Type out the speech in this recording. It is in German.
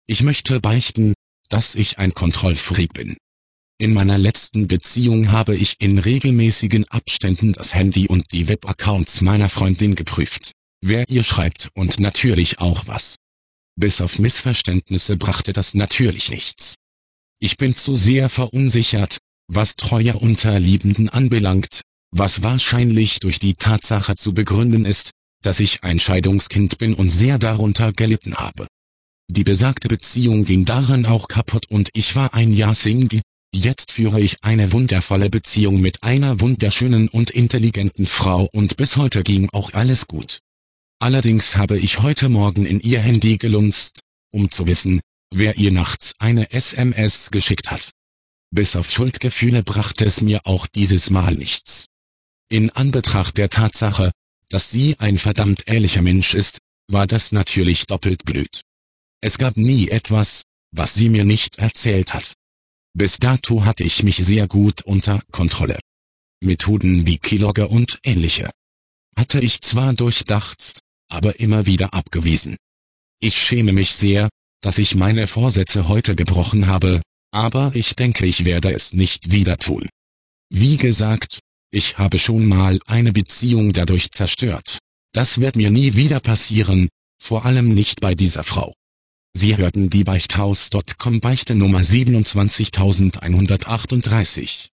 Ich möchte beichten, dass ich ein Kontrollfreak bin. In meiner letzten Beziehung habe ich in regelmäßigen Abständen das Handy und die Webaccounts meiner Freundin geprüft, wer ihr schreibt und natürlich auch was. Bis auf Missverständnisse brachte das natürlich nichts. Ich bin zu sehr verunsichert, was Treue unter Liebenden anbelangt, was wahrscheinlich durch die Tatsache zu begründen ist, dass ich ein Scheidungskind bin und sehr darunter gelitten habe. Die besagte Beziehung ging daran auch kaputt und ich war ein Jahr Single. Jetzt führe ich eine wundervolle Beziehung mit einer wunderschönen und intelligenten Frau und bis heute ging auch alles gut. Allerdings habe ich heute Morgen in ihr Handy gelunzt, um zu wissen, wer ihr nachts eine SMS geschickt hat. Bis auf Schuldgefühle brachte es mir auch dieses Mal nichts. In Anbetracht der Tatsache, dass sie ein verdammt ehrlicher Mensch ist, war das natürlich doppelt blöd. Es gab nie etwas, was sie mir nicht erzählt hat. Bis dato hatte ich mich sehr gut unter Kontrolle. Methoden wie Keylogger und ähnliche hatte ich zwar durchdacht, aber immer wieder abgewiesen. Ich schäme mich sehr, dass ich meine Vorsätze heute gebrochen habe, aber ich denke, ich werde es nicht wieder tun. Wie gesagt, ich habe schon mal eine Beziehung dadurch zerstört. Das wird mir nie wieder passieren, vor allem nicht bei dieser Frau. Sie hörten die Beichthaus.com Beichte Nummer 27138.